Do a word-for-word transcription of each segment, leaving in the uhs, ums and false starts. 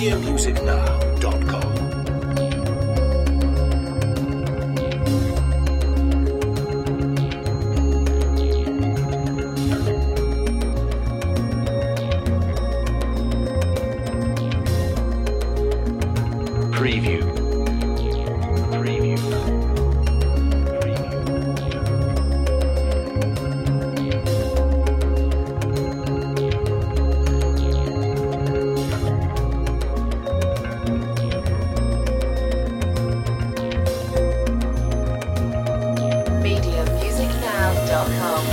media music now dot com. Preview. Preview. media music now dot com.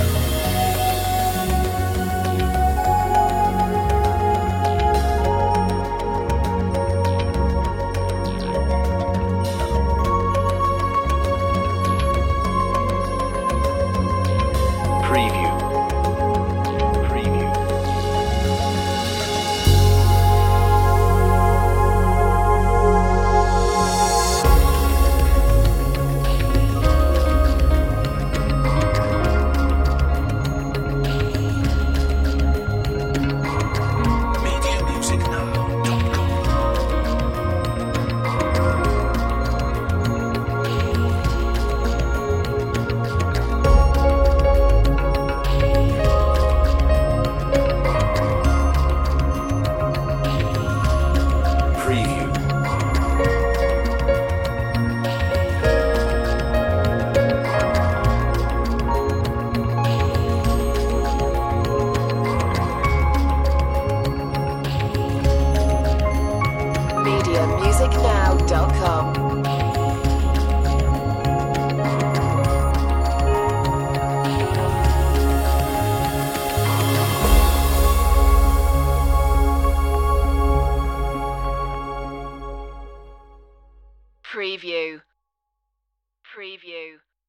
Preview. Preview. media music now dot com. Preview. media music now dot com. Preview. Preview.